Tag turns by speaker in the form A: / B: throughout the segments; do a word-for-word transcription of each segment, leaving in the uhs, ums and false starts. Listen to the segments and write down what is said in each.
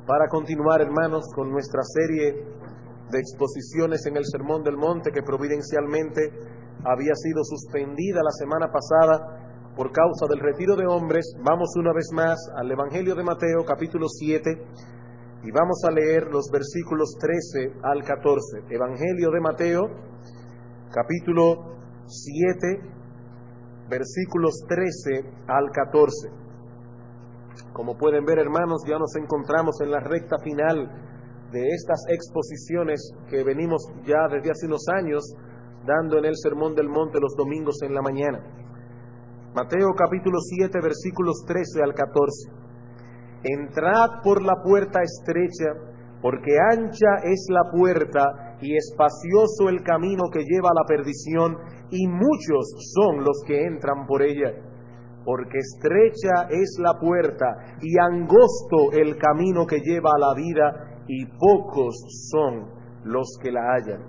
A: para continuar, hermanos, con nuestra serie de exposiciones en el Sermón del Monte, que providencialmente había sido suspendida la semana pasada por causa del retiro de hombres. Vamos una vez más al Evangelio de Mateo, capítulo siete, y vamos a leer los versículos trece al catorce. Evangelio de Mateo, capítulo siete, versículos trece al catorce. Como pueden ver, hermanos, ya nos encontramos en la recta final de estas exposiciones que venimos ya desde hace unos años dando en el Sermón del Monte los domingos en la mañana. Mateo capítulo siete, versículos trece al catorce. Entrad por la puerta estrecha, porque ancha es la puerta y espacioso el camino que lleva a la perdición, y muchos son los que entran por ella. Porque estrecha es la puerta y angosto el camino que lleva a la vida, y pocos son los que la hallan.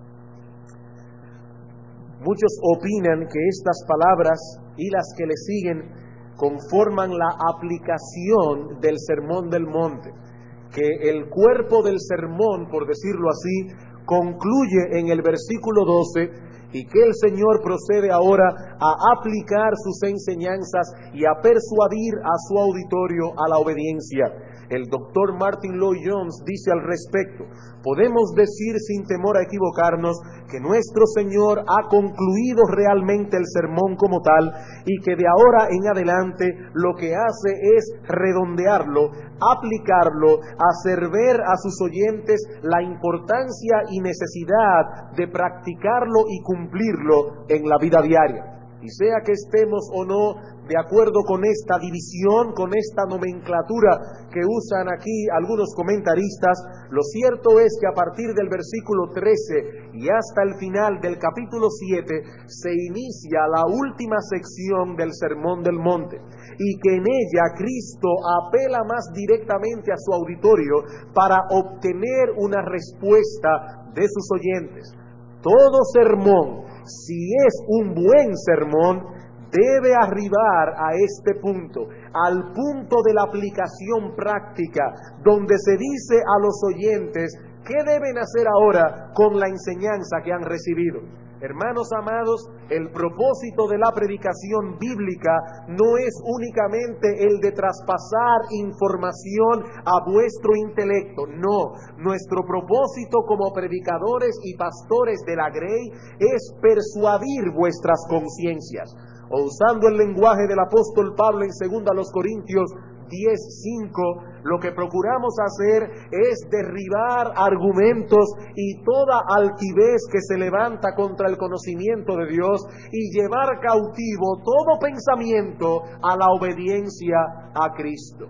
A: Muchos opinan que estas palabras y las que le siguen conforman la aplicación del Sermón del Monte, que el cuerpo del sermón, por decirlo así, concluye en el versículo doce, y que el Señor procede ahora a aplicar sus enseñanzas y a persuadir a su auditorio a la obediencia. El doctor Martin Lloyd-Jones dice al respecto: podemos decir sin temor a equivocarnos que nuestro Señor ha concluido realmente el sermón como tal, y que de ahora en adelante lo que hace es redondearlo, aplicarlo, hacer ver a sus oyentes la importancia y necesidad de practicarlo y cumplirlo en la vida diaria. Y sea que estemos o no de acuerdo con esta división, con esta nomenclatura que usan aquí algunos comentaristas, lo cierto es que a partir del versículo trece y hasta el final del capítulo siete se inicia la última sección del Sermón del Monte, y que en ella Cristo apela más directamente a su auditorio para obtener una respuesta de sus oyentes. Todo sermón, si es un buen sermón, debe arribar a este punto, al punto de la aplicación práctica, donde se dice a los oyentes qué deben hacer ahora con la enseñanza que han recibido. Hermanos amados, el propósito de la predicación bíblica no es únicamente el de traspasar información a vuestro intelecto. No, nuestro propósito como predicadores y pastores de la Grey es persuadir vuestras conciencias. O usando el lenguaje del apóstol Pablo en segunda a los Corintios diez cinco, lo que procuramos hacer es derribar argumentos y toda altivez que se levanta contra el conocimiento de Dios, y llevar cautivo todo pensamiento a la obediencia a Cristo.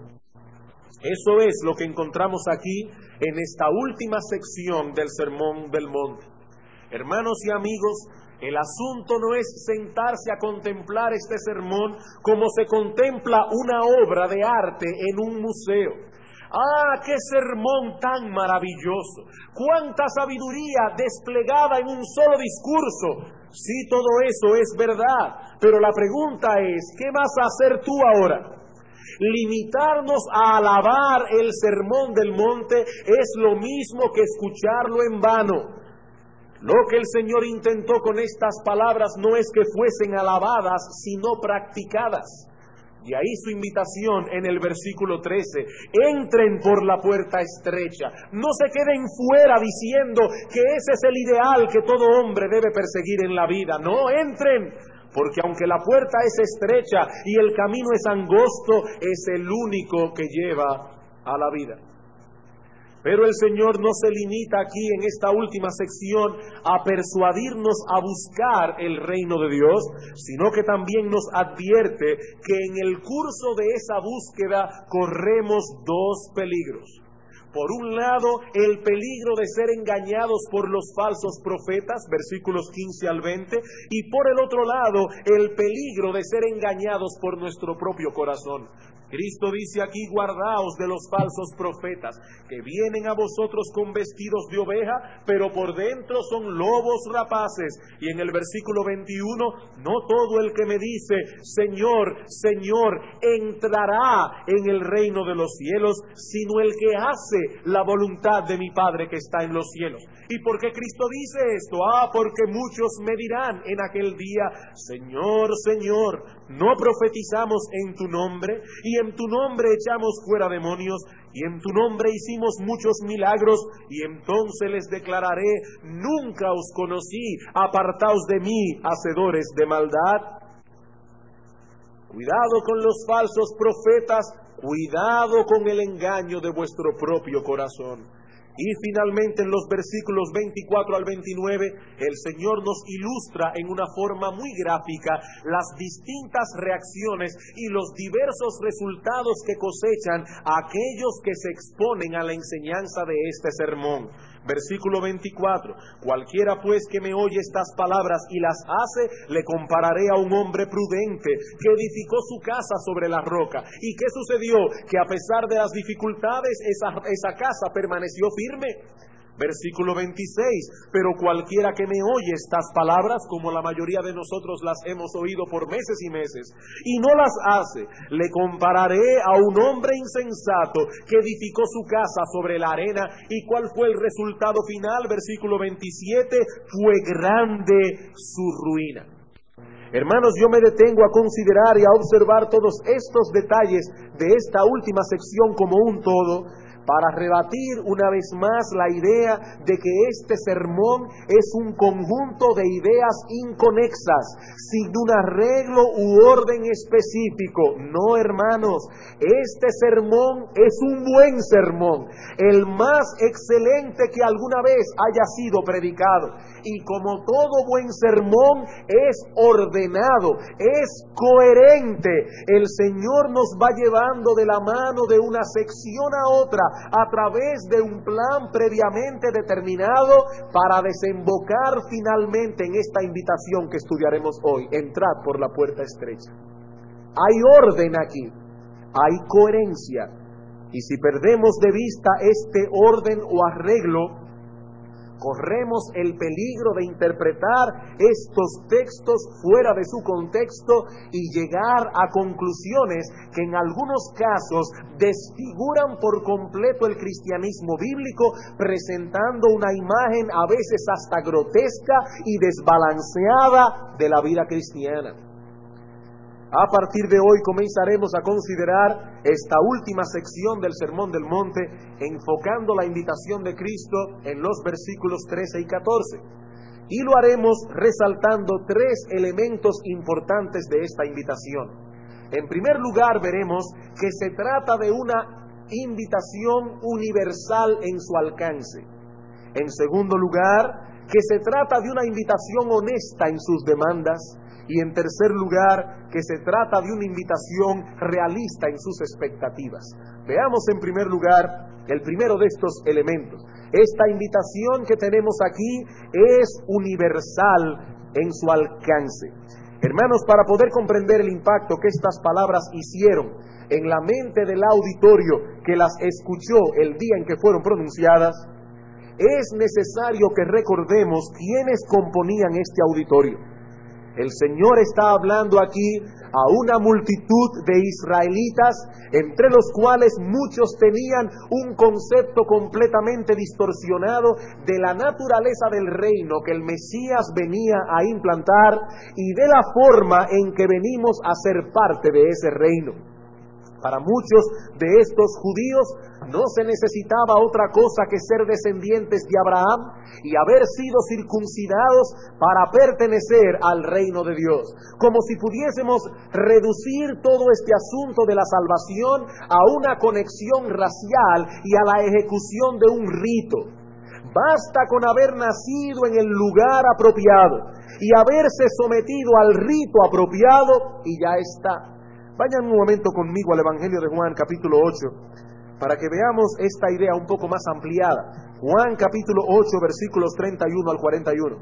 A: Eso es lo que encontramos aquí en esta última sección del Sermón del Monte. Hermanos y amigos, el asunto no es sentarse a contemplar este sermón como se contempla una obra de arte en un museo. ¡Ah, qué sermón tan maravilloso! ¡Cuánta sabiduría desplegada en un solo discurso! Sí, todo eso es verdad, pero la pregunta es, ¿qué vas a hacer tú ahora? Limitarnos a alabar el Sermón del Monte es lo mismo que escucharlo en vano. Lo que el Señor intentó con estas palabras no es que fuesen alabadas, sino practicadas. De ahí su invitación en el versículo trece: entren por la puerta estrecha. No se queden fuera diciendo que ese es el ideal que todo hombre debe perseguir en la vida. No, entren, porque aunque la puerta es estrecha y el camino es angosto, es el único que lleva a la vida. Pero el Señor no se limita aquí en esta última sección a persuadirnos a buscar el reino de Dios, sino que también nos advierte que en el curso de esa búsqueda corremos dos peligros. Por un lado, el peligro de ser engañados por los falsos profetas, versículos quince al veinte, y por el otro lado, el peligro de ser engañados por nuestro propio corazón. Cristo dice aquí: guardaos de los falsos profetas, que vienen a vosotros con vestidos de oveja, pero por dentro son lobos rapaces. Y en el versículo veintiuno: no todo el que me dice, Señor, Señor, entrará en el reino de los cielos, sino el que hace la voluntad de mi Padre que está en los cielos. ¿Y por qué Cristo dice esto? Ah, porque muchos me dirán en aquel día: Señor, Señor, ¿no profetizamos en tu nombre? Y en tu nombre echamos fuera demonios, y en tu nombre hicimos muchos milagros. Y entonces les declararé: nunca os conocí, apartaos de mí, hacedores de maldad. Cuidado con los falsos profetas, cuidado con el engaño de vuestro propio corazón. Y finalmente, en los versículos veinticuatro al veintinueve, el Señor nos ilustra en una forma muy gráfica las distintas reacciones y los diversos resultados que cosechan a aquellos que se exponen a la enseñanza de este sermón. Versículo veinticuatro: cualquiera pues que me oye estas palabras y las hace, le compararé a un hombre prudente que edificó su casa sobre la roca. ¿Y qué sucedió? Que a pesar de las dificultades, esa, esa casa permaneció firme. Versículo veintiséis: pero cualquiera que me oye estas palabras, como la mayoría de nosotros las hemos oído por meses y meses, y no las hace, le compararé a un hombre insensato que edificó su casa sobre la arena. ¿Y cuál fue el resultado final? Versículo veintisiete: fue grande su ruina. Hermanos, yo me detengo a considerar y a observar todos estos detalles de esta última sección como un todo, para rebatir una vez más la idea de que este sermón es un conjunto de ideas inconexas, sin un arreglo u orden específico. No, hermanos, este sermón es un buen sermón, el más excelente que alguna vez haya sido predicado. Y como todo buen sermón, es ordenado, es coherente. El Señor nos va llevando de la mano de una sección a otra, a través de un plan previamente determinado, para desembocar finalmente en esta invitación que estudiaremos hoy: entrad por la puerta estrecha. Hay orden aquí, hay coherencia, y si perdemos de vista este orden o arreglo, corremos el peligro de interpretar estos textos fuera de su contexto y llegar a conclusiones que en algunos casos desfiguran por completo el cristianismo bíblico, presentando una imagen a veces hasta grotesca y desbalanceada de la vida cristiana. A partir de hoy comenzaremos a considerar esta última sección del Sermón del Monte, enfocando la invitación de Cristo en los versículos trece y catorce. Y lo haremos resaltando tres elementos importantes de esta invitación. En primer lugar, veremos que se trata de una invitación universal en su alcance. En segundo lugar, que se trata de una invitación honesta en sus demandas. Y en tercer lugar, que se trata de una invitación realista en sus expectativas. Veamos en primer lugar el primero de estos elementos. Esta invitación que tenemos aquí es universal en su alcance. Hermanos, para poder comprender el impacto que estas palabras hicieron en la mente del auditorio que las escuchó el día en que fueron pronunciadas, es necesario que recordemos quiénes componían este auditorio. El Señor está hablando aquí a una multitud de israelitas, entre los cuales muchos tenían un concepto completamente distorsionado de la naturaleza del reino que el Mesías venía a implantar y de la forma en que venimos a ser parte de ese reino. Para muchos de estos judíos no se necesitaba otra cosa que ser descendientes de Abraham y haber sido circuncidados para pertenecer al reino de Dios. Como si pudiésemos reducir todo este asunto de la salvación a una conexión racial y a la ejecución de un rito. Basta con haber nacido en el lugar apropiado y haberse sometido al rito apropiado y ya está. Vayan un momento conmigo al Evangelio de Juan, capítulo ocho, para que veamos esta idea un poco más ampliada. Juan, capítulo ocho, versículos treinta y uno al cuarenta y uno.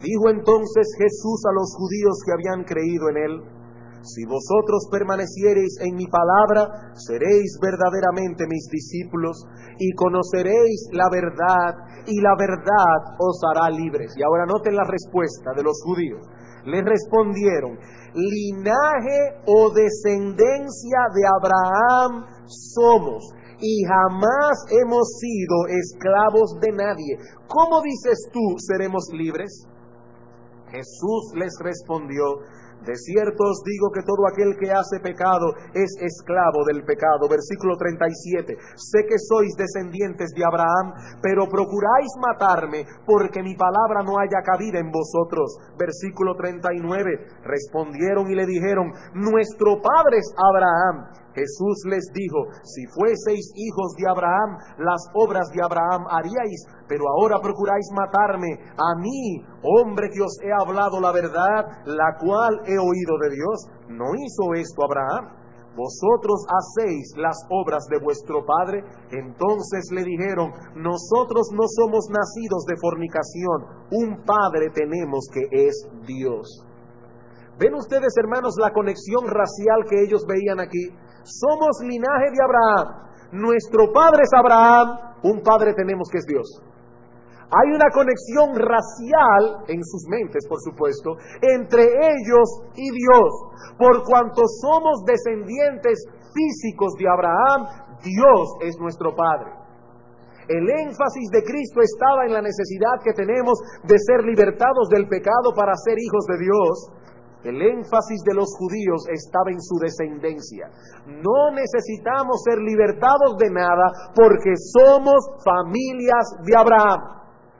A: Dijo entonces Jesús a los judíos que habían creído en él: si vosotros permaneciereis en mi palabra, seréis verdaderamente mis discípulos y conoceréis la verdad, y la verdad os hará libres. Y ahora noten la respuesta de los judíos. Le respondieron: linaje o descendencia de Abraham somos, y jamás hemos sido esclavos de nadie. ¿Cómo dices tú, seremos libres? Jesús les respondió: de cierto os digo que todo aquel que hace pecado es esclavo del pecado. Versículo treinta y siete. Sé que sois descendientes de Abraham, pero procuráis matarme, porque mi palabra no haya cabida en vosotros. Versículo treinta y nueve. Respondieron y le dijeron: nuestro padre es Abraham. Jesús les dijo: si fueseis hijos de Abraham, las obras de Abraham haríais, pero ahora procuráis matarme, a mí, hombre que os he hablado la verdad, la cual he oído de Dios. ¿No hizo esto Abraham? ¿Vosotros hacéis las obras de vuestro padre? Entonces le dijeron: nosotros no somos nacidos de fornicación, un padre tenemos que es Dios. ¿Ven ustedes, hermanos, la conexión racial que ellos veían aquí? Somos linaje de Abraham, nuestro padre es Abraham, un padre tenemos que es Dios. Hay una conexión racial en sus mentes, por supuesto, entre ellos y Dios. Por cuanto somos descendientes físicos de Abraham, Dios es nuestro Padre. El énfasis de Cristo estaba en la necesidad que tenemos de ser libertados del pecado para ser hijos de Dios. El énfasis de los judíos estaba en su descendencia. No necesitamos ser libertados de nada porque somos familias de Abraham.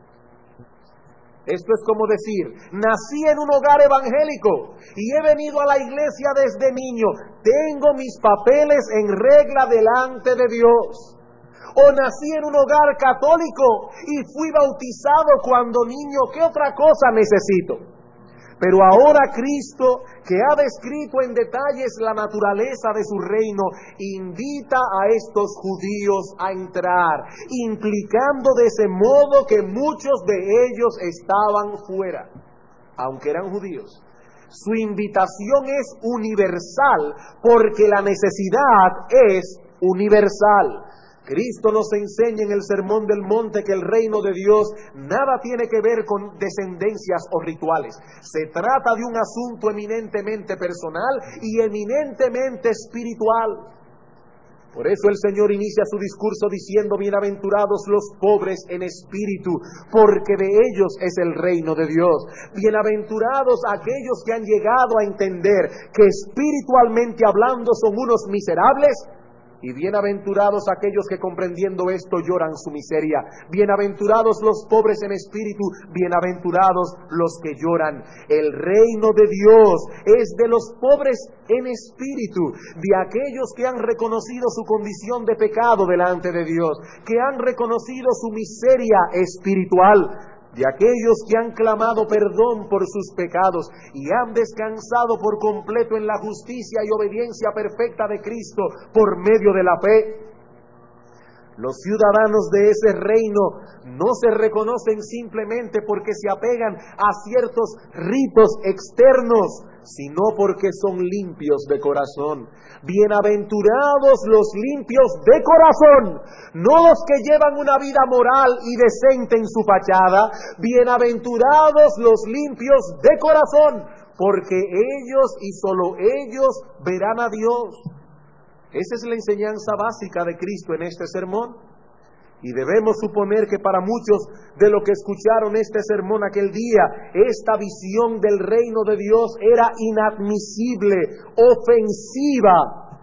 A: Esto es como decir: nací en un hogar evangélico y he venido a la iglesia desde niño. Tengo mis papeles en regla delante de Dios. O nací en un hogar católico y fui bautizado cuando niño. ¿Qué otra cosa necesito? Pero ahora Cristo, que ha descrito en detalles la naturaleza de su reino, invita a estos judíos a entrar, implicando de ese modo que muchos de ellos estaban fuera, aunque eran judíos. Su invitación es universal, porque la necesidad es universal. Cristo nos enseña en el Sermón del Monte que el reino de Dios nada tiene que ver con descendencias o rituales. Se trata de un asunto eminentemente personal y eminentemente espiritual. Por eso el Señor inicia su discurso diciendo: bienaventurados los pobres en espíritu, porque de ellos es el reino de Dios. Bienaventurados aquellos que han llegado a entender que espiritualmente hablando son unos miserables. Y bienaventurados aquellos que comprendiendo esto lloran su miseria. Bienaventurados los pobres en espíritu, bienaventurados los que lloran. El reino de Dios es de los pobres en espíritu, de aquellos que han reconocido su condición de pecado delante de Dios, que han reconocido su miseria espiritual, de aquellos que han clamado perdón por sus pecados y han descansado por completo en la justicia y obediencia perfecta de Cristo por medio de la fe. Los ciudadanos de ese reino no se reconocen simplemente porque se apegan a ciertos ritos externos, sino porque son limpios de corazón. Bienaventurados los limpios de corazón, no los que llevan una vida moral y decente en su fachada. Bienaventurados los limpios de corazón, porque ellos y solo ellos verán a Dios. Esa es la enseñanza básica de Cristo en este sermón. Y debemos suponer que para muchos de los que escucharon este sermón aquel día, esta visión del reino de Dios era inadmisible, ofensiva.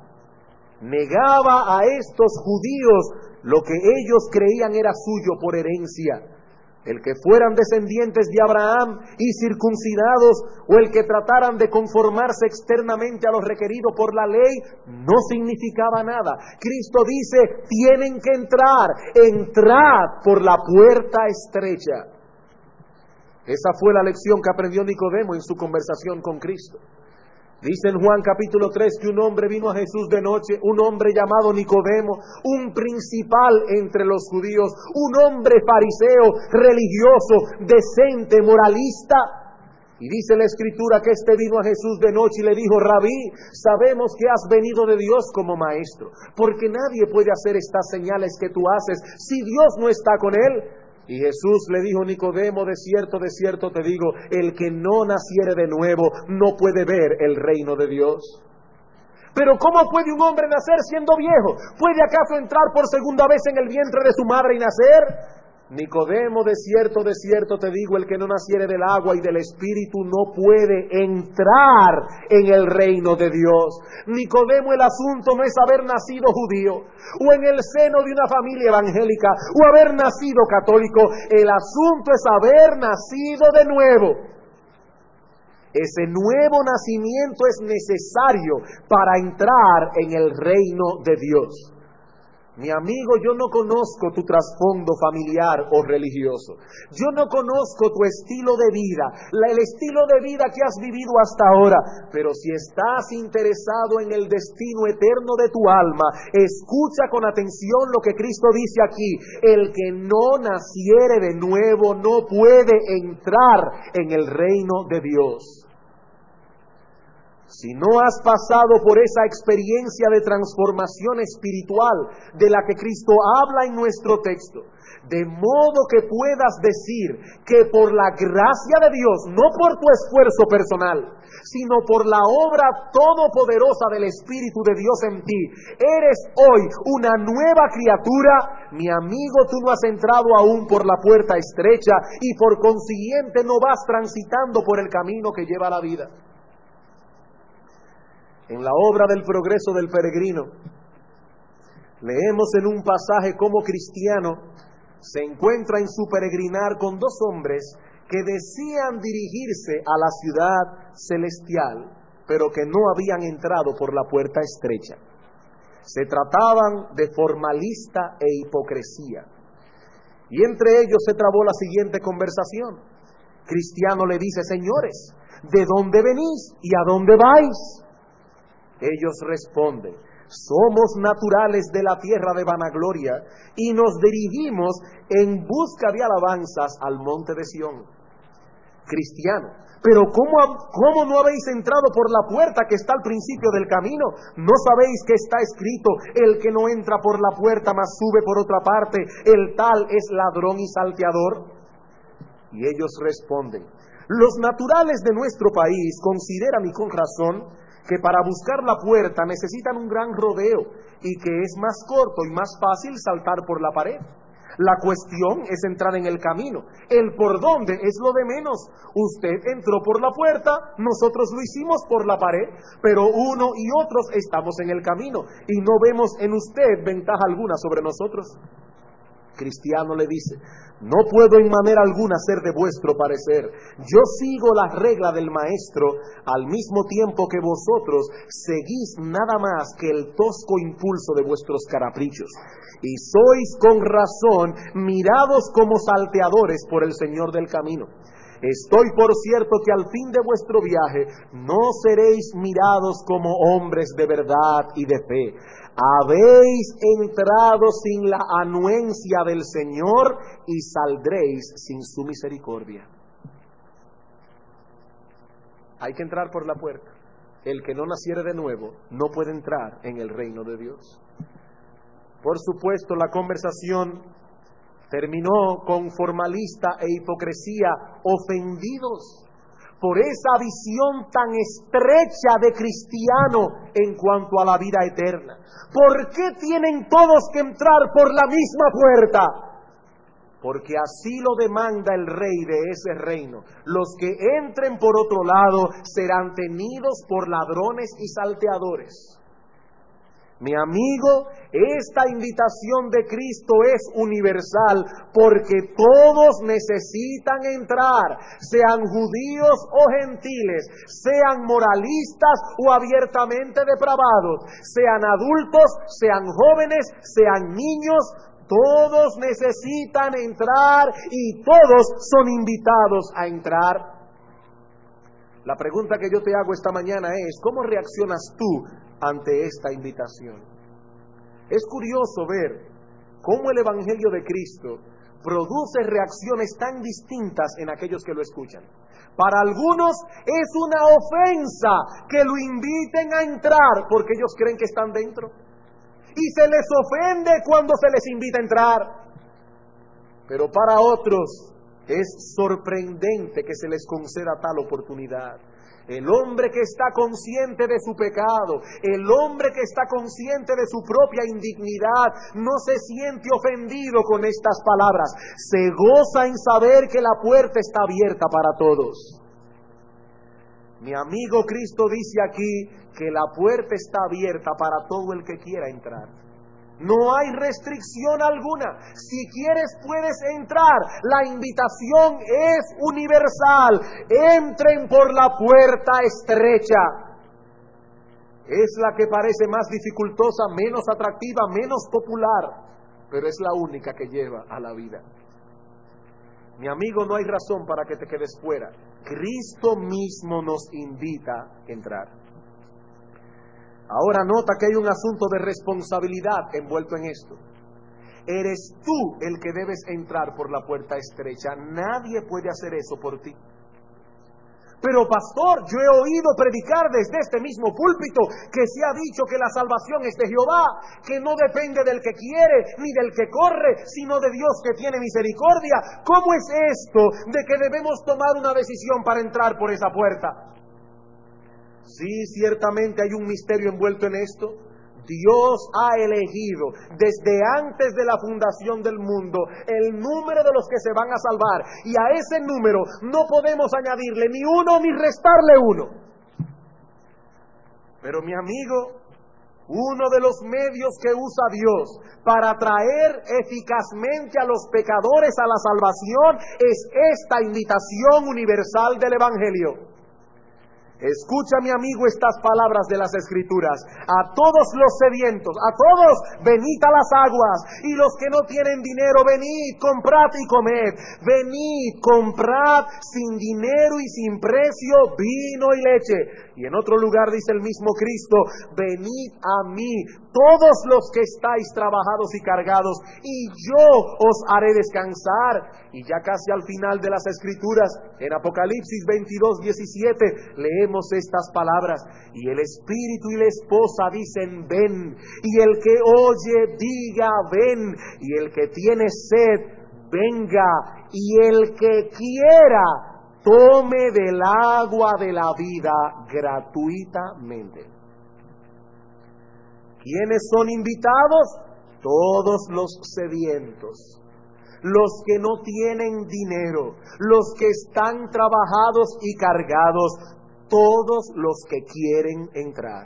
A: Negaba a estos judíos lo que ellos creían era suyo por herencia. El que fueran descendientes de Abraham y circuncidados, o el que trataran de conformarse externamente a lo requerido por la ley, no significaba nada. Cristo dice: tienen que entrar, entrad por la puerta estrecha. Esa fue la lección que aprendió Nicodemo en su conversación con Cristo. Dice en Juan capítulo tres que un hombre vino a Jesús de noche, un hombre llamado Nicodemo, un principal entre los judíos, un hombre fariseo, religioso, decente, moralista. Y dice la Escritura que este vino a Jesús de noche y le dijo: Rabí, sabemos que has venido de Dios como maestro, porque nadie puede hacer estas señales que tú haces si Dios no está con él. Y Jesús le dijo: Nicodemo, de cierto, de cierto te digo, el que no naciere de nuevo no puede ver el reino de Dios. Pero ¿cómo puede un hombre nacer siendo viejo? ¿Puede acaso entrar por segunda vez en el vientre de su madre y nacer? Nicodemo, de cierto, de cierto te digo, el que no naciere del agua y del Espíritu no puede entrar en el reino de Dios. Nicodemo, el asunto no es haber nacido judío, o en el seno de una familia evangélica, o haber nacido católico. El asunto es haber nacido de nuevo. Ese nuevo nacimiento es necesario para entrar en el reino de Dios. Mi amigo, yo no conozco tu trasfondo familiar o religioso. Yo no conozco tu estilo de vida, la, el estilo de vida que has vivido hasta ahora. Pero si estás interesado en el destino eterno de tu alma, escucha con atención lo que Cristo dice aquí. El que no naciere de nuevo no puede entrar en el reino de Dios. Si no has pasado por esa experiencia de transformación espiritual de la que Cristo habla en nuestro texto, de modo que puedas decir que por la gracia de Dios, no por tu esfuerzo personal, sino por la obra todopoderosa del Espíritu de Dios en ti, eres hoy una nueva criatura, mi amigo, tú no has entrado aún por la puerta estrecha y por consiguiente no vas transitando por el camino que lleva a la vida. En la obra del progreso del peregrino, leemos en un pasaje cómo Cristiano se encuentra en su peregrinar con dos hombres que decían dirigirse a la ciudad celestial, pero que no habían entrado por la puerta estrecha. Se trataban de formalista e hipocresía. Y entre ellos se trabó la siguiente conversación. Cristiano le dice: señores, ¿de dónde venís y a dónde vais? Ellos responden: somos naturales de la tierra de vanagloria y nos dirigimos en busca de alabanzas al monte de Sión. Cristiano: pero ¿cómo, ¿cómo no habéis entrado por la puerta que está al principio del camino? ¿No sabéis que está escrito: el que no entra por la puerta mas sube por otra parte, el tal es ladrón y salteador? Y ellos responden: los naturales de nuestro país consideran, y con razón, que para buscar la puerta necesitan un gran rodeo y que es más corto y más fácil saltar por la pared. La cuestión es entrar en el camino. El por dónde es lo de menos. Usted entró por la puerta, nosotros lo hicimos por la pared, pero uno y otros estamos en el camino y no vemos en usted ventaja alguna sobre nosotros. Cristiano le dice: no puedo en manera alguna ser de vuestro parecer. Yo sigo la regla del maestro al mismo tiempo que vosotros seguís nada más que el tosco impulso de vuestros caprichos. Y sois con razón mirados como salteadores por el Señor del camino. Estoy por cierto que al fin de vuestro viaje no seréis mirados como hombres de verdad y de fe. Habéis entrado sin la anuencia del Señor y saldréis sin su misericordia. Hay que entrar por la puerta. El que no naciere de nuevo no puede entrar en el reino de Dios. Por supuesto, la conversación terminó con formalista e hipocresía ofendidos por esa visión tan estrecha de cristiano en cuanto a la vida eterna. ¿Por qué tienen todos que entrar por la misma puerta? Porque así lo demanda el rey de ese reino. Los que entren por otro lado serán tenidos por ladrones y salteadores. Mi amigo, esta invitación de Cristo es universal porque todos necesitan entrar, sean judíos o gentiles, sean moralistas o abiertamente depravados, sean adultos, sean jóvenes, sean niños, todos necesitan entrar y todos son invitados a entrar. La pregunta que yo te hago esta mañana es, ¿cómo reaccionas tú ante esta invitación? Es curioso ver cómo el Evangelio de Cristo produce reacciones tan distintas en aquellos que lo escuchan. Para algunos es una ofensa que lo inviten a entrar porque ellos creen que están dentro. Y se les ofende cuando se les invita a entrar. Pero para otros es sorprendente que se les conceda tal oportunidad. El hombre que está consciente de su pecado, el hombre que está consciente de su propia indignidad, no se siente ofendido con estas palabras. Se goza en saber que la puerta está abierta para todos. Mi amigo, Cristo dice aquí que la puerta está abierta para todo el que quiera entrar. No hay restricción alguna. Si quieres puedes entrar. La invitación es universal. Entren por la puerta estrecha. Es la que parece más dificultosa, menos atractiva, menos popular, pero es la única que lleva a la vida. Mi amigo, no hay razón para que te quedes fuera. Cristo mismo nos invita a entrar. Ahora nota que hay un asunto de responsabilidad envuelto en esto. Eres tú el que debes entrar por la puerta estrecha. Nadie puede hacer eso por ti. Pero pastor, yo he oído predicar desde este mismo púlpito que se ha dicho que la salvación es de Jehová, que no depende del que quiere ni del que corre, sino de Dios que tiene misericordia. ¿Cómo es esto de que debemos tomar una decisión para entrar por esa puerta? Sí, ciertamente hay un misterio envuelto en esto. Dios ha elegido desde antes de la fundación del mundo el número de los que se van a salvar, y a ese número no podemos añadirle ni uno ni restarle uno. Pero mi amigo, uno de los medios que usa Dios para atraer eficazmente a los pecadores a la salvación es esta invitación universal del Evangelio. Escucha, mi amigo, estas palabras de las Escrituras. A todos los sedientos, a todos, venid a las aguas. Y los que no tienen dinero, venid, comprad y comed. Venid, comprad sin dinero y sin precio vino y leche. Y en otro lugar dice el mismo Cristo, venid a mí, todos los que estáis trabajados y cargados, y yo os haré descansar. Y ya casi al final de las Escrituras, en Apocalipsis veintidós, diecisiete, leemos estas palabras: y el Espíritu y la esposa dicen, ven, y el que oye diga, ven, y el que tiene sed, venga, y el que quiera, tome del agua de la vida gratuitamente. ¿Quiénes son invitados? Todos los sedientos, los que no tienen dinero, los que están trabajados y cargados, todos los que quieren entrar.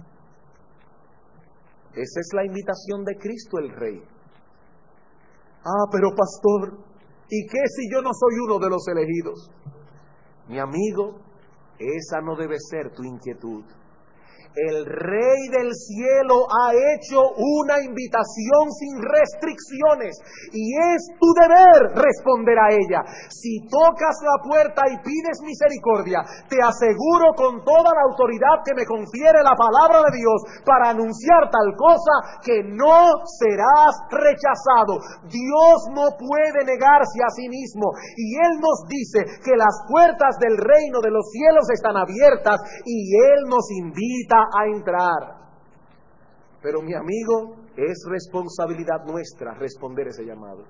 A: Esa es la invitación de Cristo el Rey. Ah, pero pastor, ¿y qué si yo no soy uno de los elegidos? Mi amigo, esa no debe ser tu inquietud. El Rey del cielo ha hecho una invitación sin restricciones y es tu deber responder a ella. Si tocas la puerta y pides misericordia, te aseguro con toda la autoridad que me confiere la palabra de Dios para anunciar tal cosa, que no serás rechazado. Dios no puede negarse a sí mismo y Él nos dice que las puertas del reino de los cielos están abiertas y Él nos invita a entrar. Pero mi amigo, es responsabilidad nuestra responder ese llamado.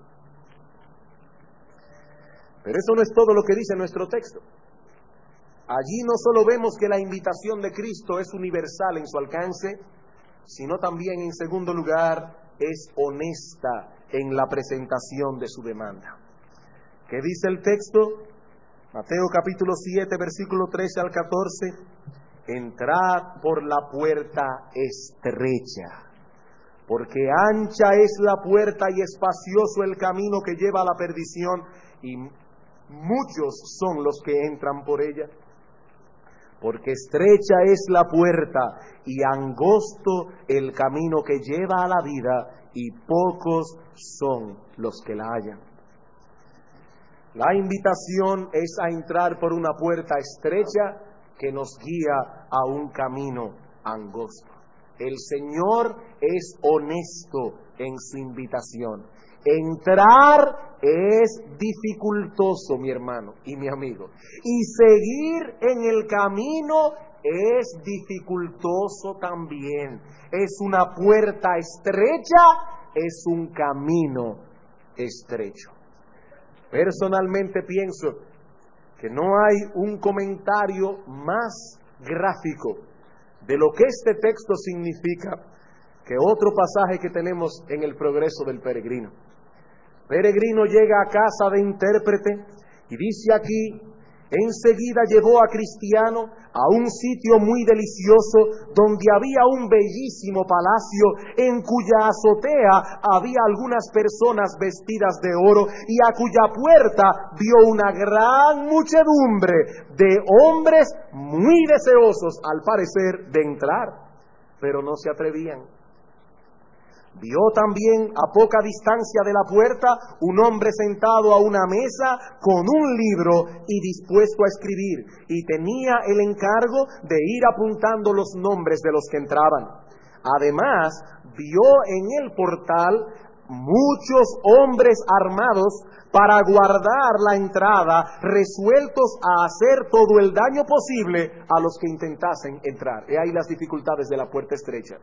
A: Pero eso no es todo lo que dice nuestro texto. Allí no solo vemos que la invitación de Cristo es universal en su alcance, sino también, en segundo lugar, es honesta en la presentación de su demanda. ¿Qué dice el texto? Mateo capítulo siete, versículo trece al catorce. Entrad por la puerta estrecha, porque ancha es la puerta y espacioso el camino que lleva a la perdición, y muchos son los que entran por ella. Porque estrecha es la puerta y angosto el camino que lleva a la vida, y pocos son los que la hallan. La invitación es a entrar por una puerta estrecha, que nos guía a un camino angosto. El Señor es honesto en su invitación. Entrar es dificultoso, mi hermano y mi amigo. Y seguir en el camino es dificultoso también. Es una puerta estrecha, es un camino estrecho. Personalmente pienso que no hay un comentario más gráfico de lo que este texto significa que otro pasaje que tenemos en el progreso del peregrino. Peregrino llega a casa de intérprete y dice aquí: enseguida llevó a Cristiano a un sitio muy delicioso donde había un bellísimo palacio en cuya azotea había algunas personas vestidas de oro y a cuya puerta vio una gran muchedumbre de hombres muy deseosos, al parecer, de entrar, pero no se atrevían. Vio también a poca distancia de la puerta un hombre sentado a una mesa con un libro y dispuesto a escribir, y tenía el encargo de ir apuntando los nombres de los que entraban. Además, vio en el portal muchos hombres armados para guardar la entrada, resueltos a hacer todo el daño posible a los que intentasen entrar. He ahí las dificultades de la puerta estrecha.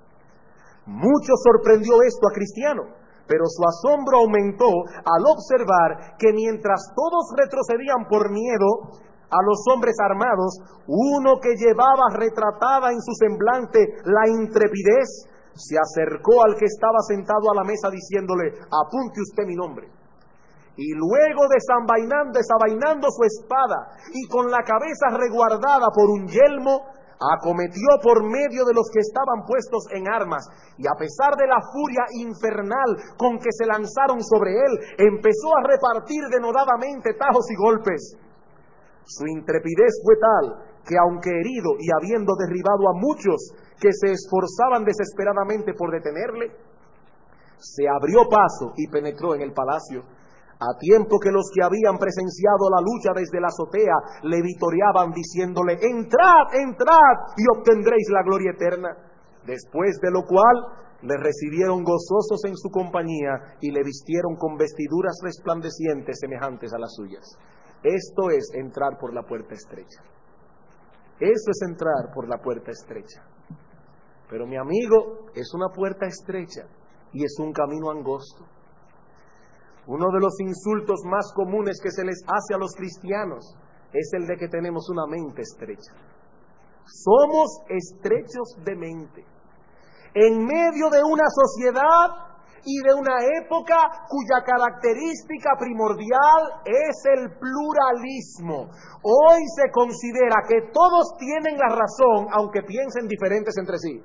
A: Mucho sorprendió esto a Cristiano, pero su asombro aumentó al observar que mientras todos retrocedían por miedo a los hombres armados, uno que llevaba retratada en su semblante la intrepidez, se acercó al que estaba sentado a la mesa diciéndole: apunte usted mi nombre. Y luego desenvainando, desenvainando su espada y con la cabeza reguardada por un yelmo, acometió por medio de los que estaban puestos en armas, y a pesar de la furia infernal con que se lanzaron sobre él, empezó a repartir denodadamente tajos y golpes. Su intrepidez fue tal que, aunque herido y habiendo derribado a muchos que se esforzaban desesperadamente por detenerle, se abrió paso y penetró en el palacio, a tiempo que los que habían presenciado la lucha desde la azotea le vitoreaban diciéndole: entrad, entrad y obtendréis la gloria eterna. Después de lo cual le recibieron gozosos en su compañía y le vistieron con vestiduras resplandecientes semejantes a las suyas. Esto es entrar por la puerta estrecha. Eso es entrar por la puerta estrecha. Pero mi amigo, es una puerta estrecha y es un camino angosto. Uno de los insultos más comunes que se les hace a los cristianos es el de que tenemos una mente estrecha. Somos estrechos de mente. En medio de una sociedad y de una época cuya característica primordial es el pluralismo. Hoy se considera que todos tienen la razón, aunque piensen diferentes entre sí.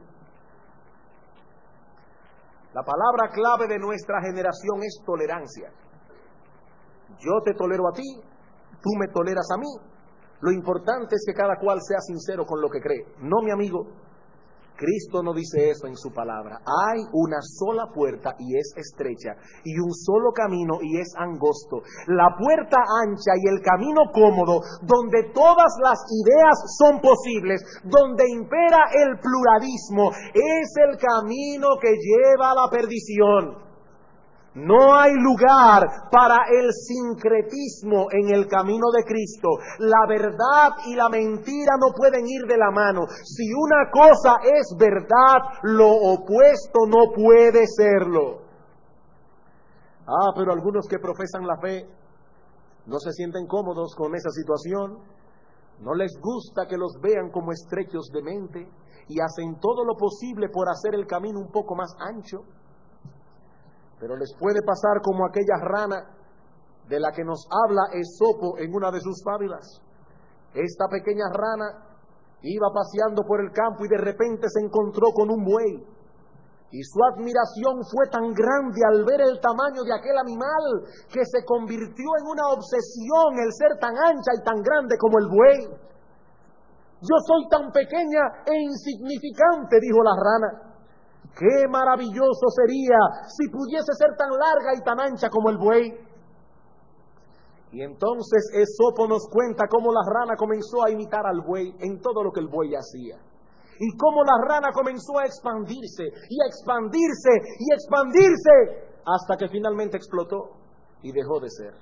A: La palabra clave de nuestra generación es tolerancia. Yo te tolero a ti, tú me toleras a mí. Lo importante es que cada cual sea sincero con lo que cree. No, mi amigo, Cristo no dice eso en su palabra. Hay una sola puerta y es estrecha, y un solo camino y es angosto. La puerta ancha y el camino cómodo, donde todas las ideas son posibles, donde impera el pluralismo, es el camino que lleva a la perdición. No hay lugar para el sincretismo en el camino de Cristo. La verdad y la mentira no pueden ir de la mano. Si una cosa es verdad, lo opuesto no puede serlo. Ah, pero algunos que profesan la fe no se sienten cómodos con esa situación. No les gusta que los vean como estrechos de mente y hacen todo lo posible por hacer el camino un poco más ancho. Pero les puede pasar como aquella rana de la que nos habla Esopo en una de sus fábulas. Esta pequeña rana iba paseando por el campo y de repente se encontró con un buey. Y su admiración fue tan grande al ver el tamaño de aquel animal que se convirtió en una obsesión el ser tan ancha y tan grande como el buey. Yo soy tan pequeña e insignificante, dijo la rana. ¡Qué maravilloso sería si pudiese ser tan larga y tan ancha como el buey! Y entonces Esopo nos cuenta cómo la rana comenzó a imitar al buey en todo lo que el buey hacía. Y cómo la rana comenzó a expandirse, y a expandirse, y a expandirse, hasta que finalmente explotó y dejó de ser.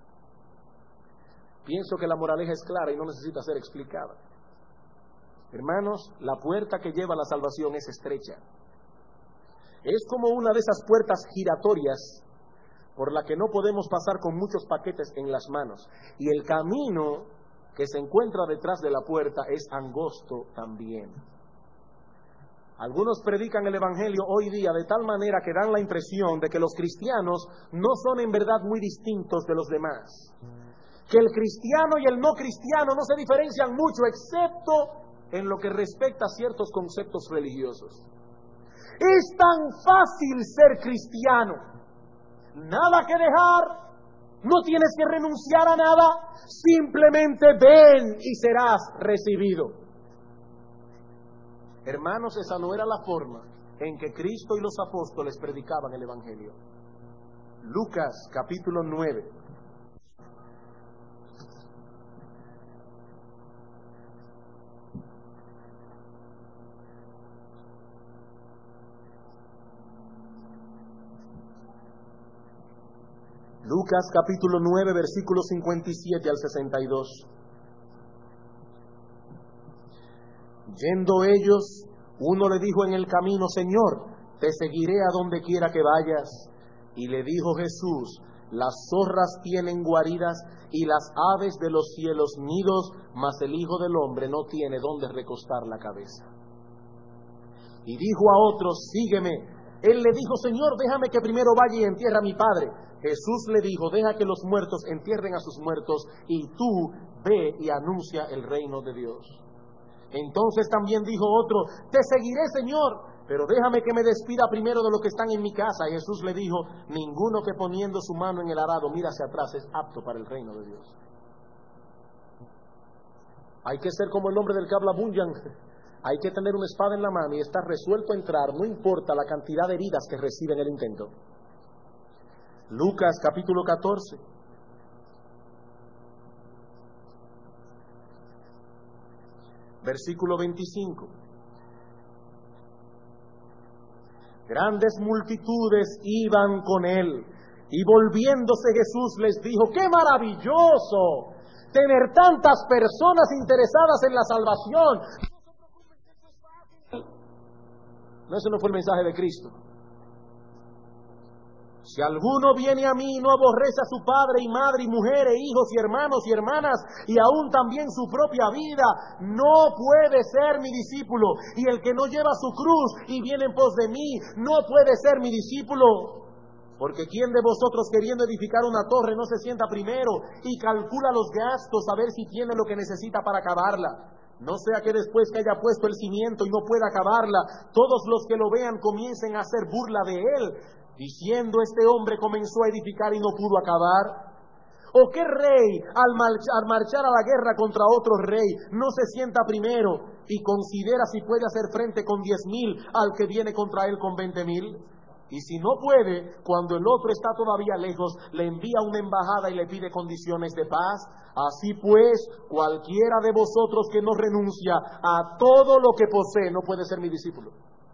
A: Pienso que la moraleja es clara y no necesita ser explicada. Hermanos, la puerta que lleva a la salvación es estrecha. Es como una de esas puertas giratorias por la que no podemos pasar con muchos paquetes en las manos. Y el camino que se encuentra detrás de la puerta es angosto también. Algunos predican el Evangelio hoy día de tal manera que dan la impresión de que los cristianos no son en verdad muy distintos de los demás. Que el cristiano y el no cristiano no se diferencian mucho, excepto en lo que respecta a ciertos conceptos religiosos. Es tan fácil ser cristiano. Nada que dejar, no tienes que renunciar a nada, simplemente ven y serás recibido. Hermanos, esa no era la forma en que Cristo y los apóstoles predicaban el Evangelio. Lucas capítulo nueve. Lucas capítulo nueve, versículos cincuenta y siete al sesenta y dos. Yendo ellos, uno le dijo en el camino: Señor, te seguiré a donde quiera que vayas. Y le dijo Jesús: las zorras tienen guaridas y las aves de los cielos nidos, mas el Hijo del Hombre no tiene donde recostar la cabeza. Y dijo a otro: sígueme. Él le dijo: Señor, déjame que primero vaya y entierre a mi padre. Jesús le dijo: deja que los muertos entierren a sus muertos, y tú ve y anuncia el reino de Dios. Entonces también dijo otro: te seguiré, Señor, pero déjame que me despida primero de los que están en mi casa. Y Jesús le dijo: ninguno que poniendo su mano en el arado mira hacia atrás es apto para el reino de Dios. Hay que ser como el hombre del que habla Bunyan. Hay que tener una espada en la mano y estar resuelto a entrar, no importa la cantidad de heridas que recibe en el intento. Lucas capítulo catorce. Versículo veinticinco. Grandes multitudes iban con él, y volviéndose Jesús les dijo: ¡qué maravilloso tener tantas personas interesadas en la salvación! No, ese no fue el mensaje de Cristo. Si alguno viene a mí y no aborrece a su padre y madre y mujer e hijos y hermanos y hermanas y aún también su propia vida, no puede ser mi discípulo. Y el que no lleva su cruz y viene en pos de mí, no puede ser mi discípulo. Porque ¿quién de vosotros, queriendo edificar una torre, no se sienta primero y calcula los gastos a ver si tiene lo que necesita para acabarla? No sea que después que haya puesto el cimiento y no pueda acabarla, todos los que lo vean comiencen a hacer burla de él, diciendo: este hombre comenzó a edificar y no pudo acabar. ¿O qué rey al, march- al marchar a la guerra contra otro rey no se sienta primero y considera si puede hacer frente con diez mil al que viene contra él con veinte mil? Y si no puede, cuando el otro está todavía lejos, le envía una embajada y le pide condiciones de paz. Así pues, cualquiera de vosotros que no renuncia a todo lo que posee no puede ser mi discípulo.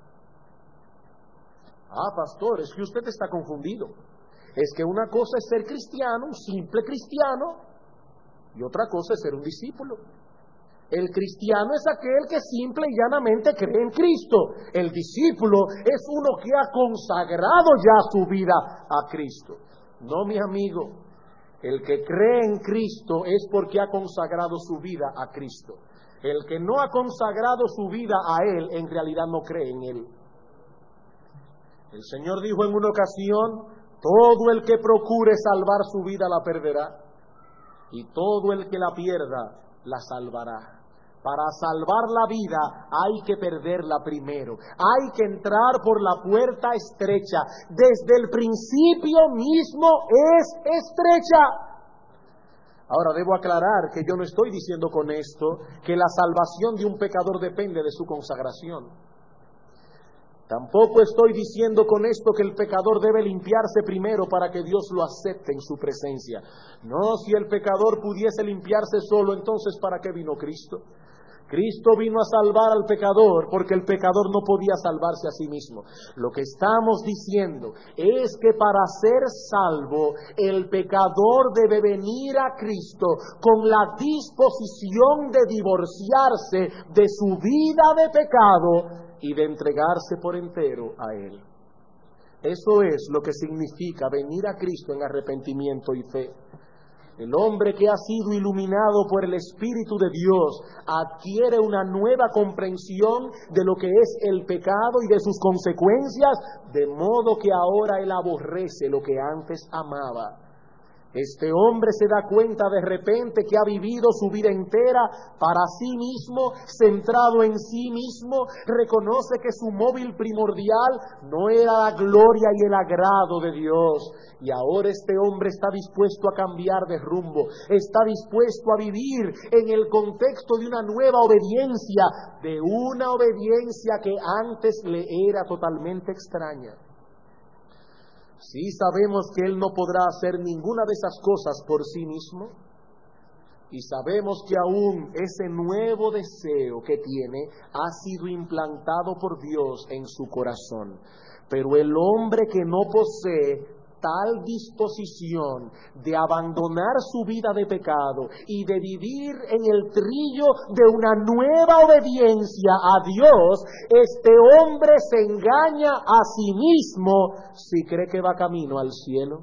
A: Ah, pastor, es que usted está confundido. Es que una cosa es ser cristiano, un simple cristiano, y otra cosa es ser un discípulo. El cristiano es aquel que simple y llanamente cree en Cristo. El discípulo es uno que ha consagrado ya su vida a Cristo. No, mi amigo, el que cree en Cristo es porque ha consagrado su vida a Cristo. El que no ha consagrado su vida a Él, en realidad no cree en Él. El Señor dijo en una ocasión: todo el que procure salvar su vida la perderá, y todo el que la pierda la salvará. Para salvar la vida hay que perderla primero. Hay que entrar por la puerta estrecha. Desde el principio mismo es estrecha. Ahora, debo aclarar que yo no estoy diciendo con esto que la salvación de un pecador depende de su consagración. Tampoco estoy diciendo con esto que el pecador debe limpiarse primero para que Dios lo acepte en su presencia. No, si el pecador pudiese limpiarse solo, entonces ¿para qué vino Cristo? Cristo vino a salvar al pecador porque el pecador no podía salvarse a sí mismo. Lo que estamos diciendo es que para ser salvo, el pecador debe venir a Cristo con la disposición de divorciarse de su vida de pecado y de entregarse por entero a Él. Eso es lo que significa venir a Cristo en arrepentimiento y fe. El hombre que ha sido iluminado por el Espíritu de Dios adquiere una nueva comprensión de lo que es el pecado y de sus consecuencias, de modo que ahora él aborrece lo que antes amaba. Este hombre se da cuenta de repente que ha vivido su vida entera para sí mismo, centrado en sí mismo, reconoce que su móvil primordial no era la gloria y el agrado de Dios. Y ahora este hombre está dispuesto a cambiar de rumbo, está dispuesto a vivir en el contexto de una nueva obediencia, de una obediencia que antes le era totalmente extraña. Sí sabemos que él no podrá hacer ninguna de esas cosas por sí mismo, y sabemos que aún ese nuevo deseo que tiene ha sido implantado por Dios en su corazón. Pero el hombre que no posee tal disposición de abandonar su vida de pecado y de vivir en el trillo de una nueva obediencia a Dios, este hombre se engaña a sí mismo si cree que va camino al cielo.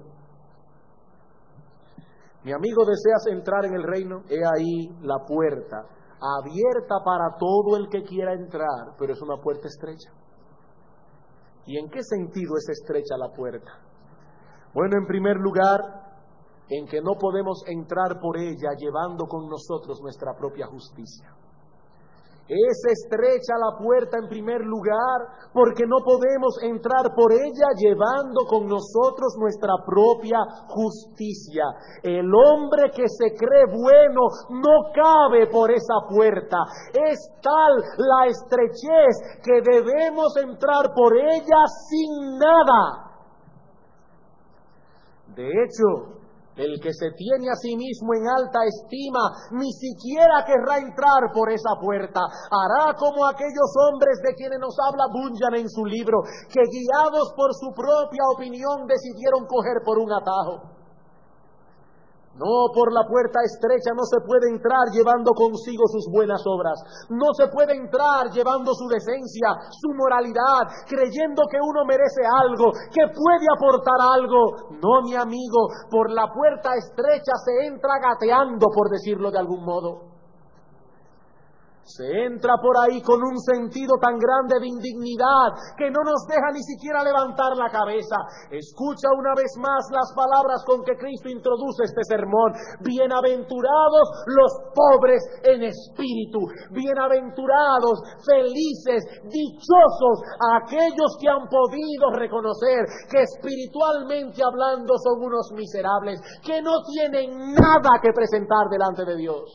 A: Mi amigo, ¿deseas entrar en el reino? He ahí la puerta, abierta para todo el que quiera entrar, pero es una puerta estrecha. ¿Y en qué sentido es estrecha la puerta? Bueno, en primer lugar, en que no podemos entrar por ella llevando con nosotros nuestra propia justicia. Es estrecha la puerta en primer lugar porque no podemos entrar por ella llevando con nosotros nuestra propia justicia. El hombre que se cree bueno no cabe por esa puerta. Es tal la estrechez que debemos entrar por ella sin nada. De hecho, el que se tiene a sí mismo en alta estima ni siquiera querrá entrar por esa puerta. Hará como aquellos hombres de quienes nos habla Bunyan en su libro, que guiados por su propia opinión decidieron coger por un atajo. No, por la puerta estrecha no se puede entrar llevando consigo sus buenas obras. No se puede entrar llevando su decencia, su moralidad, creyendo que uno merece algo, que puede aportar algo. No, mi amigo, por la puerta estrecha se entra gateando, por decirlo de algún modo. Se entra por ahí con un sentido tan grande de indignidad que no nos deja ni siquiera levantar la cabeza. Escucha una vez más las palabras con que Cristo introduce este sermón. Bienaventurados los pobres en espíritu, bienaventurados, felices, dichosos aquellos que han podido reconocer que espiritualmente hablando son unos miserables, que no tienen nada que presentar delante de Dios.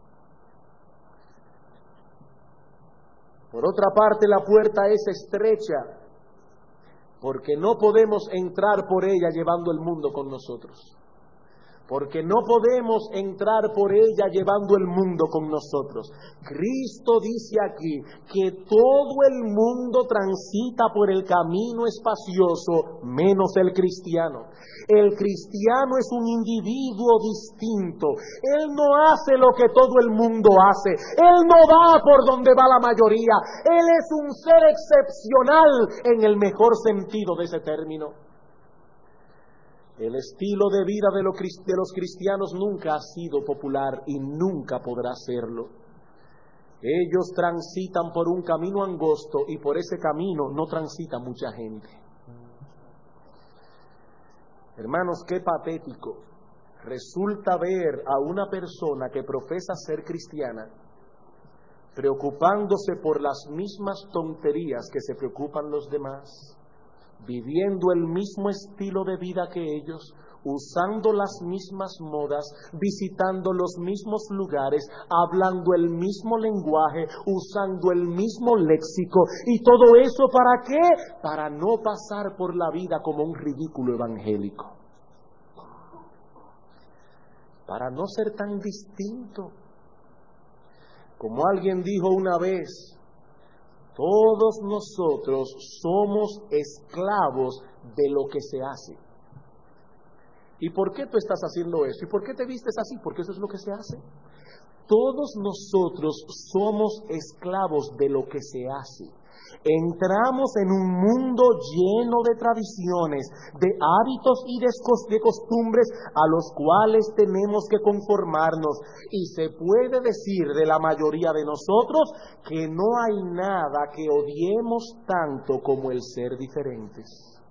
A: Por otra parte, la puerta es estrecha, porque no podemos entrar por ella llevando el mundo con nosotros. Porque no podemos entrar por ella llevando el mundo con nosotros. Cristo dice aquí que todo el mundo transita por el camino espacioso, menos el cristiano. El cristiano es un individuo distinto. Él no hace lo que todo el mundo hace. Él no va por donde va la mayoría. Él es un ser excepcional en el mejor sentido de ese término. El estilo de vida de los cristianos nunca ha sido popular y nunca podrá serlo. Ellos transitan por un camino angosto y por ese camino no transita mucha gente. Hermanos, qué patético resulta ver a una persona que profesa ser cristiana preocupándose por las mismas tonterías que se preocupan los demás, viviendo el mismo estilo de vida que ellos, usando las mismas modas, visitando los mismos lugares, hablando el mismo lenguaje, usando el mismo léxico. ¿Y todo eso para qué? Para no pasar por la vida como un ridículo evangélico. Para no ser tan distinto. Como alguien dijo una vez, todos nosotros somos esclavos de lo que se hace. ¿Y por qué tú estás haciendo eso? ¿Y por qué te vistes así? Porque eso es lo que se hace. Todos nosotros somos esclavos de lo que se hace. Entramos en un mundo lleno de tradiciones, de hábitos y de costumbres a los cuales tenemos que conformarnos. Y se puede decir de la mayoría de nosotros que no hay nada que odiemos tanto como el ser diferentes.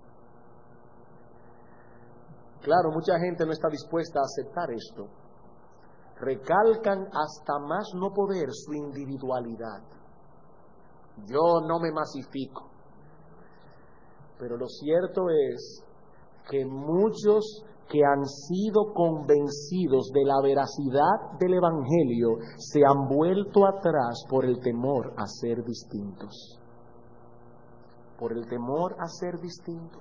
A: Claro, mucha gente no está dispuesta a aceptar esto. Recalcan hasta más no poder su individualidad. Yo no me masifico. Pero lo cierto es que muchos que han sido convencidos de la veracidad del Evangelio se han vuelto atrás por el temor a ser distintos. Por el temor a ser distintos.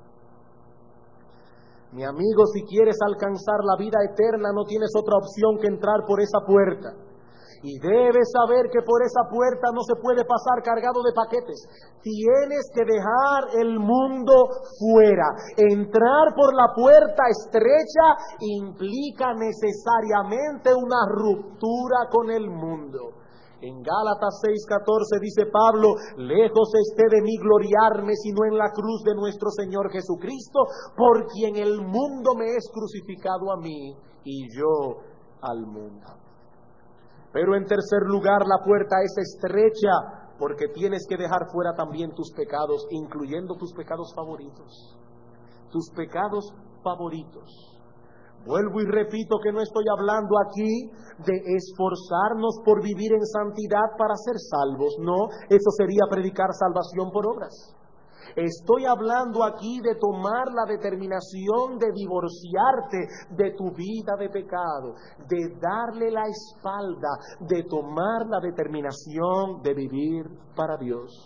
A: Mi amigo, si quieres alcanzar la vida eterna, no tienes otra opción que entrar por esa puerta. Y debes saber que por esa puerta no se puede pasar cargado de paquetes. Tienes que dejar el mundo fuera. Entrar por la puerta estrecha implica necesariamente una ruptura con el mundo. En Gálatas seis catorce dice Pablo, lejos esté de mí gloriarme sino en la cruz de nuestro Señor Jesucristo, por quien el mundo me es crucificado a mí y yo al mundo. Pero en tercer lugar, la puerta es estrecha porque tienes que dejar fuera también tus pecados, incluyendo tus pecados favoritos. Tus pecados favoritos. Vuelvo y repito que no estoy hablando aquí de esforzarnos por vivir en santidad para ser salvos. No, eso sería predicar salvación por obras. Estoy hablando aquí de tomar la determinación de divorciarte de tu vida de pecado, de darle la espalda, de tomar la determinación de vivir para Dios.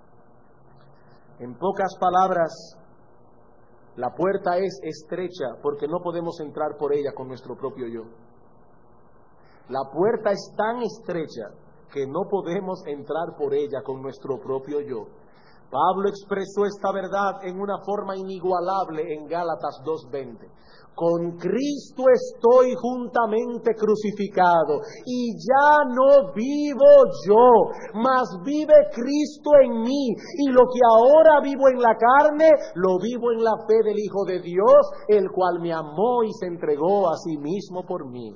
A: En pocas palabras, la puerta es estrecha porque no podemos entrar por ella con nuestro propio yo. La puerta es tan estrecha que no podemos entrar por ella con nuestro propio yo. Pablo expresó esta verdad en una forma inigualable en Gálatas dos veinte. Con Cristo estoy juntamente crucificado y ya no vivo yo, mas vive Cristo en mí, y lo que ahora vivo en la carne, lo vivo en la fe del Hijo de Dios, el cual me amó y se entregó a sí mismo por mí.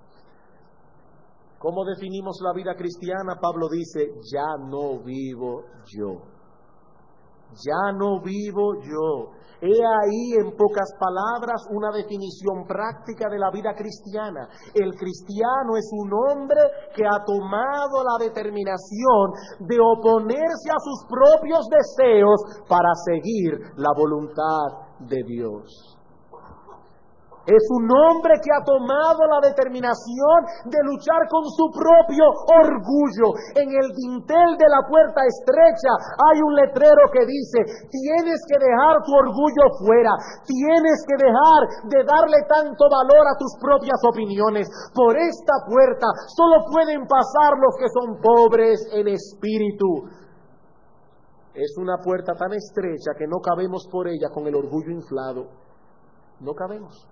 A: ¿Cómo definimos la vida cristiana? Pablo dice, ya no vivo yo. Ya no vivo yo. He ahí, en pocas palabras, una definición práctica de la vida cristiana. El cristiano es un hombre que ha tomado la determinación de oponerse a sus propios deseos para seguir la voluntad de Dios. Es un hombre que ha tomado la determinación de luchar con su propio orgullo. En el dintel de la puerta estrecha hay un letrero que dice, tienes que dejar tu orgullo fuera, tienes que dejar de darle tanto valor a tus propias opiniones. Por esta puerta solo pueden pasar los que son pobres en espíritu. Es una puerta tan estrecha que no cabemos por ella con el orgullo inflado. No cabemos.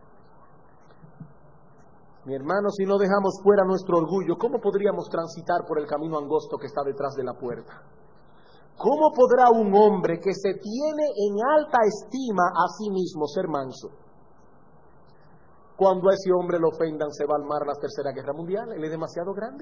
A: Mi hermano, si no dejamos fuera nuestro orgullo, ¿cómo podríamos transitar por el camino angosto que está detrás de la puerta? ¿Cómo podrá un hombre que se tiene en alta estima a sí mismo ser manso? Cuando a ese hombre lo ofendan, se va a armar la tercera guerra mundial. Él es demasiado grande.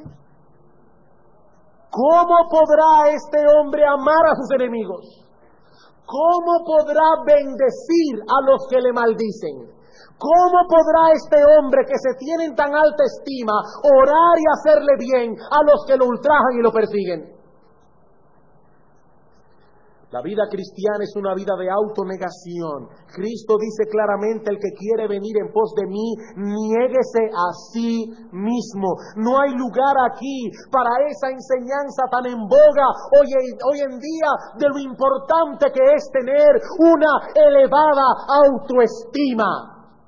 A: ¿Cómo podrá este hombre amar a sus enemigos? ¿Cómo podrá bendecir a los que le maldicen? ¿Cómo podrá este hombre que se tiene en tan alta estima orar y hacerle bien a los que lo ultrajan y lo persiguen? La vida cristiana es una vida de autonegación. Cristo dice claramente: el que quiere venir en pos de mí, niéguese a sí mismo. No hay lugar aquí para esa enseñanza tan en boga hoy, hoy en día de lo importante que es tener una elevada autoestima.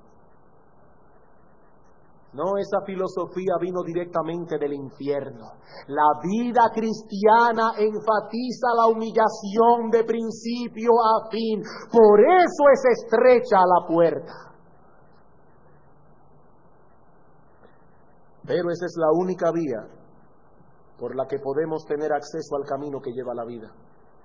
A: No, esa filosofía vino directamente del infierno. La vida cristiana enfatiza la humillación de principio a fin. Por eso es estrecha la puerta. Pero esa es la única vía por la que podemos tener acceso al camino que lleva a la vida.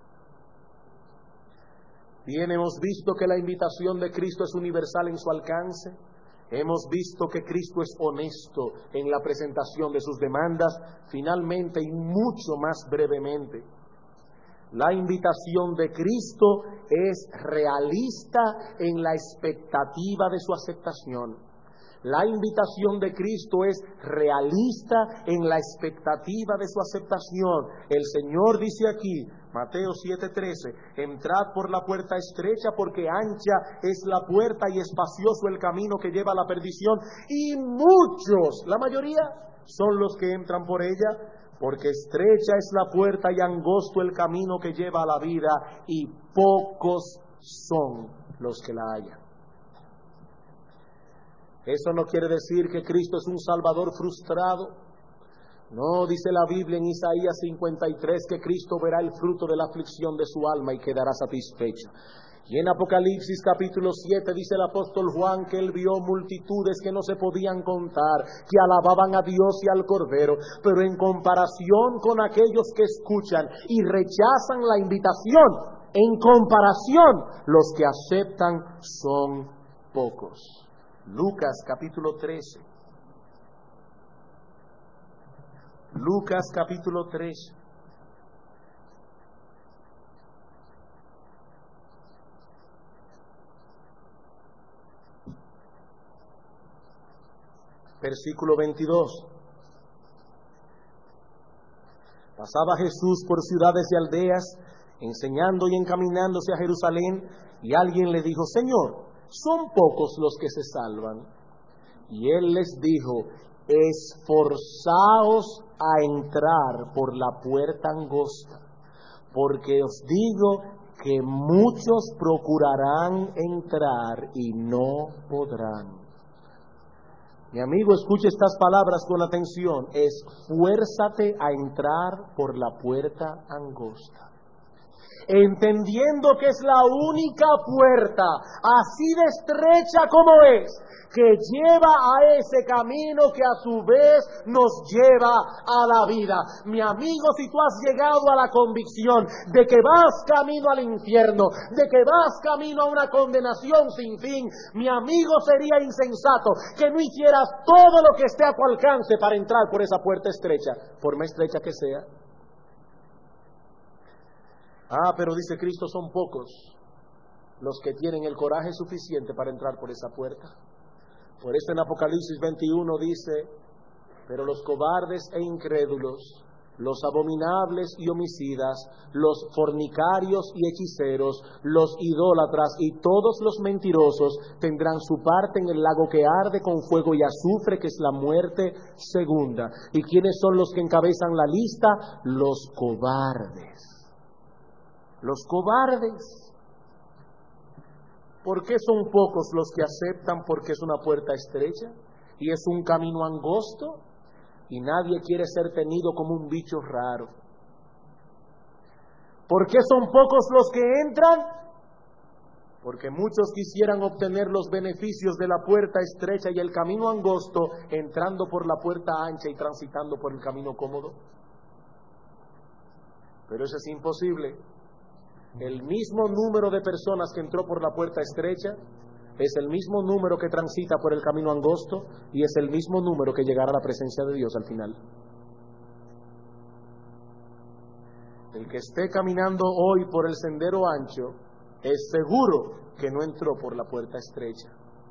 A: Bien, hemos visto que la invitación de Cristo es universal en su alcance. Hemos visto que Cristo es honesto en la presentación de sus demandas. Finalmente, y mucho más brevemente, la invitación de Cristo es realista en la expectativa de su aceptación. La invitación de Cristo es realista en la expectativa de su aceptación. El Señor dice aquí, Mateo siete trece, entrad por la puerta estrecha, porque ancha es la puerta y espacioso el camino que lleva a la perdición, y muchos, la mayoría, son los que entran por ella, porque estrecha es la puerta y angosto el camino que lleva a la vida, y pocos son los que la hallan. Eso no quiere decir que Cristo es un Salvador frustrado. No, dice la Biblia en Isaías cincuenta y tres que Cristo verá el fruto de la aflicción de su alma y quedará satisfecho. Y en Apocalipsis capítulo siete dice el apóstol Juan que él vio multitudes que no se podían contar, que alababan a Dios y al Cordero, pero en comparación con aquellos que escuchan y rechazan la invitación, en comparación, los que aceptan son pocos. Lucas capítulo trece. Lucas capítulo trece. Versículo veintidós. Pasaba Jesús por ciudades y aldeas, enseñando y encaminándose a Jerusalén, y alguien le dijo: Señor, ¿son pocos los que se salvan? Y él les dijo: esforzaos a entrar por la puerta angosta, porque os digo que muchos procurarán entrar y no podrán. Mi amigo, escuche estas palabras con atención: esfuérzate a entrar por la puerta angosta. Entendiendo que es la única puerta, así de estrecha como es, que lleva a ese camino que a su vez nos lleva a la vida. Mi amigo, si tú has llegado a la convicción de que vas camino al infierno, de que vas camino a una condenación sin fin, mi amigo, sería insensato que no hicieras todo lo que esté a tu alcance para entrar por esa puerta estrecha, por más estrecha que sea. Ah, pero dice Cristo, son pocos los que tienen el coraje suficiente para entrar por esa puerta. Por eso en Apocalipsis veintiuno dice: pero los cobardes e incrédulos, los abominables y homicidas, los fornicarios y hechiceros, los idólatras y todos los mentirosos tendrán su parte en el lago que arde con fuego y azufre, que es la muerte segunda. ¿Y quiénes son los que encabezan la lista? Los cobardes. Los cobardes. ¿Por qué son pocos los que aceptan? Porque es una puerta estrecha y es un camino angosto y nadie quiere ser tenido como un bicho raro. ¿Por qué son pocos los que entran? Porque muchos quisieran obtener los beneficios de la puerta estrecha y el camino angosto, entrando por la puerta ancha y transitando por el camino cómodo. Pero eso es imposible. El mismo número de personas que entró por la puerta estrecha es el mismo número que transita por el camino angosto y es el mismo número que llegará a la presencia de Dios al final. El que esté caminando hoy por el sendero ancho es seguro que no entró por la puerta estrecha.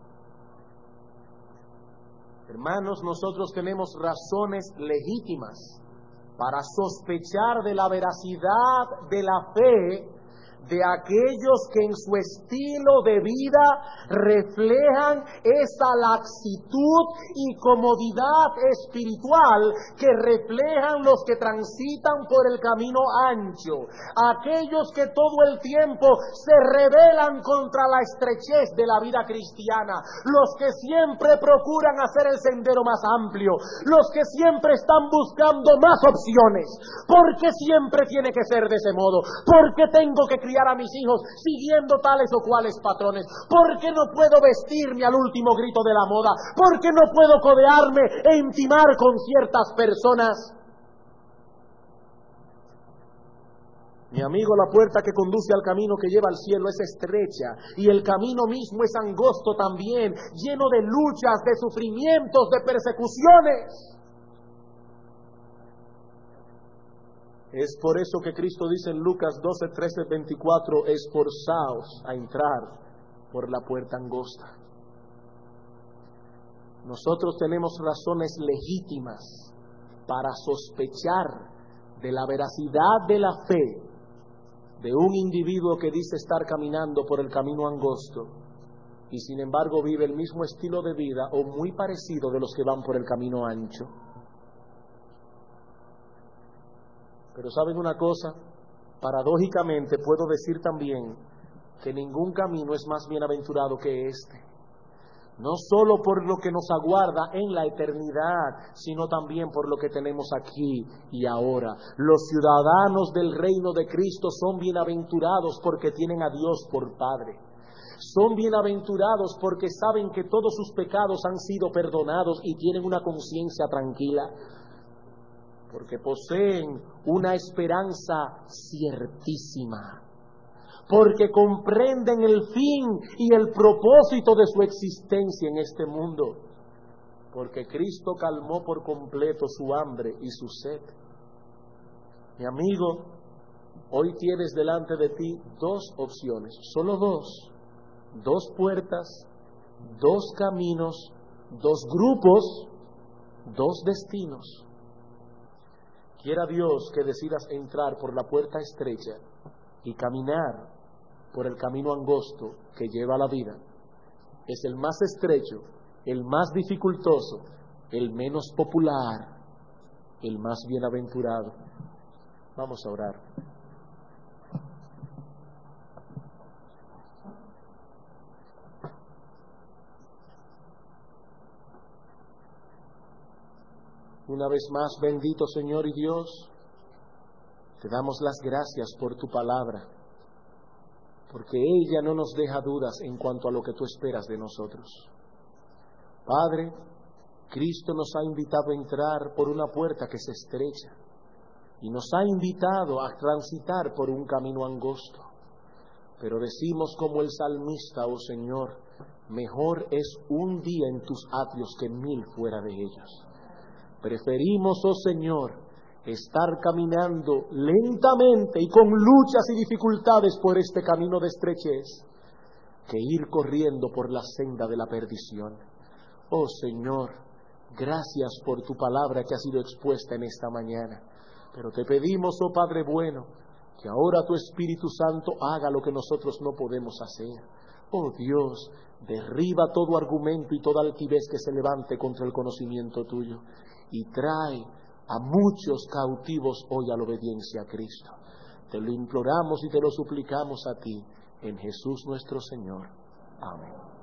A: Hermanos, nosotros tenemos razones legítimas para sospechar de la veracidad de la fe de aquellos que en su estilo de vida reflejan esa laxitud y comodidad espiritual que reflejan los que transitan por el camino ancho, aquellos que todo el tiempo se rebelan contra la estrechez de la vida cristiana, los que siempre procuran hacer el sendero más amplio, los que siempre están buscando más opciones. ¿Por qué siempre tiene que ser de ese modo? ¿Por qué tengo que criar a mis hijos siguiendo tales o cuales patrones? ¿Por qué no puedo vestirme al último grito de la moda? ¿Por qué no puedo codearme e intimar con ciertas personas? Mi amigo, la puerta que conduce al camino que lleva al cielo es estrecha y el camino mismo es angosto también, lleno de luchas, de sufrimientos, de persecuciones. Es por eso que Cristo dice en Lucas doce, trece, veinticuatro, esforzaos a entrar por la puerta angosta. Nosotros tenemos razones legítimas para sospechar de la veracidad de la fe de un individuo que dice estar caminando por el camino angosto y sin embargo vive el mismo estilo de vida o muy parecido de los que van por el camino ancho. Pero ¿saben una cosa? Paradójicamente puedo decir también que ningún camino es más bienaventurado que este. No solo por lo que nos aguarda en la eternidad, sino también por lo que tenemos aquí y ahora. Los ciudadanos del reino de Cristo son bienaventurados porque tienen a Dios por Padre. Son bienaventurados porque saben que todos sus pecados han sido perdonados y tienen una conciencia tranquila. Porque poseen una esperanza ciertísima. Porque comprenden el fin y el propósito de su existencia en este mundo. Porque Cristo calmó por completo su hambre y su sed. Mi amigo, hoy tienes delante de ti dos opciones, solo dos. Dos puertas, dos caminos, dos grupos, dos destinos. Quiera Dios que decidas entrar por la puerta estrecha y caminar por el camino angosto que lleva a la vida. Es el más estrecho, el más dificultoso, el menos popular, el más bienaventurado. Vamos a orar. Una vez más, bendito Señor y Dios, te damos las gracias por tu palabra, porque ella no nos deja dudas en cuanto a lo que tú esperas de nosotros. Padre, Cristo nos ha invitado a entrar por una puerta que se estrecha y nos ha invitado a transitar por un camino angosto. Pero decimos como el salmista, oh Señor, mejor es un día en tus atrios que mil fuera de ellos. Preferimos, oh Señor, estar caminando lentamente y con luchas y dificultades por este camino de estrechez, que ir corriendo por la senda de la perdición. Oh Señor, gracias por tu palabra que ha sido expuesta en esta mañana. Pero te pedimos, oh Padre bueno, que ahora tu Espíritu Santo haga lo que nosotros no podemos hacer. Oh Dios, derriba todo argumento y toda altivez que se levante contra el conocimiento tuyo y trae a muchos cautivos hoy a la obediencia a Cristo. Te lo imploramos y te lo suplicamos a ti, en Jesús nuestro Señor. Amén.